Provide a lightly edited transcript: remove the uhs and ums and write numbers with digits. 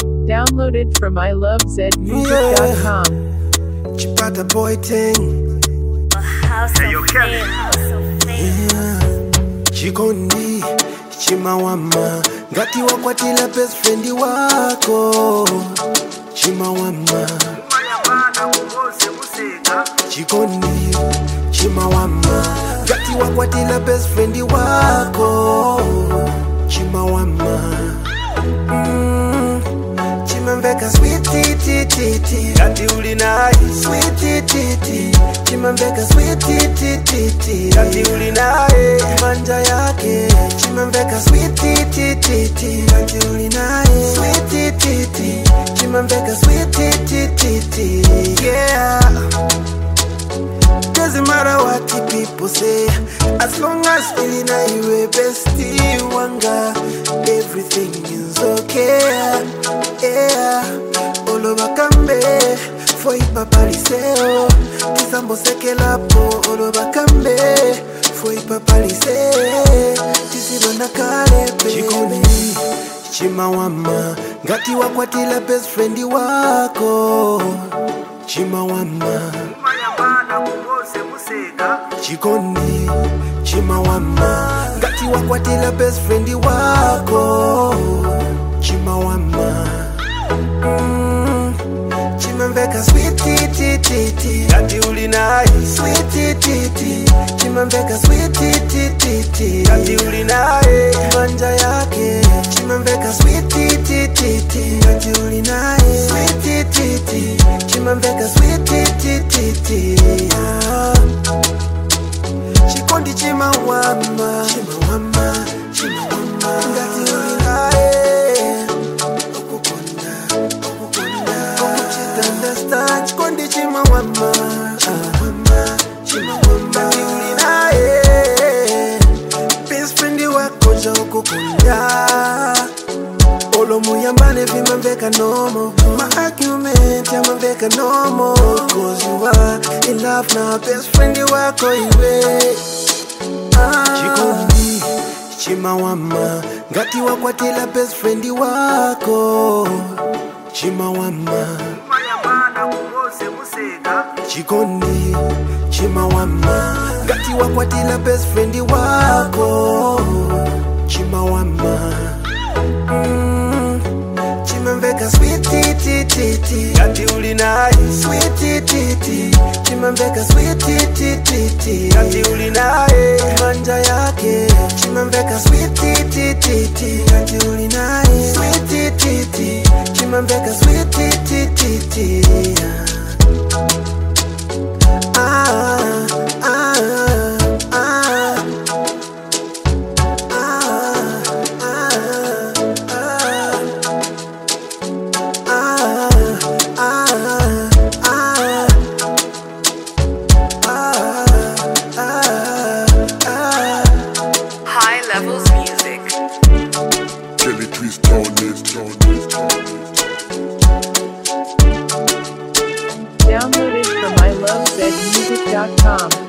Downloaded from ilovezmusic.com. Chipata boy ting. Chikondi chimawama ngati wakwatila best friend wako chimawama chikondi chimawama ngati wakwatila best friend wako chimawama chimamveka sweet titi ngati uli naye sweet titi chimamveka sweet titi ngati uli naye manja yake chimamveka sweet titi ngati uli naye sweet titi chimamveka sweet titi yeah. Doesn't matter what the people say, as long as Elina you a bestie wanga, everything is okay. Yeah, all over Kambe, for Papa Liseo, Tisambo Sekelapo, all over Kambe, for Papa Liseo, Tisibana Kale, Chikondi, Chimawama, Gati wakwatila best friend wako, Chimawama. Chikondi chimawama ngati wakwatila best friend wako chimawama chimamveka sweet titi ngati uli naye sweet titi chimamveka sweet titi ngati uli naye manja yake chimamveka sweet titi ngati uli naye sweet titi chimamveka sweet titi Chikondi chimawama ngati uli naye okukonda okuchita understand chikondi chimawama ngati uli naye best friend wako ja okukonda olo muyambane vimamveka nomo my argument yamamveka nomo cause you are in love now best friend wako iwe Chikondi chimawama ngati wakwatila best friend wako chimawama Chikondi chimawama ngati wakwatila best friend wako chimawama chimamveka sweet titi ngati uli naye sweet titi chimamveka sweet titi ngati uli naye manja yake chimamveka sweet titi ngati uli naye sweet titi chimamveka sweet titi Downloaded from ilovezmusic.com.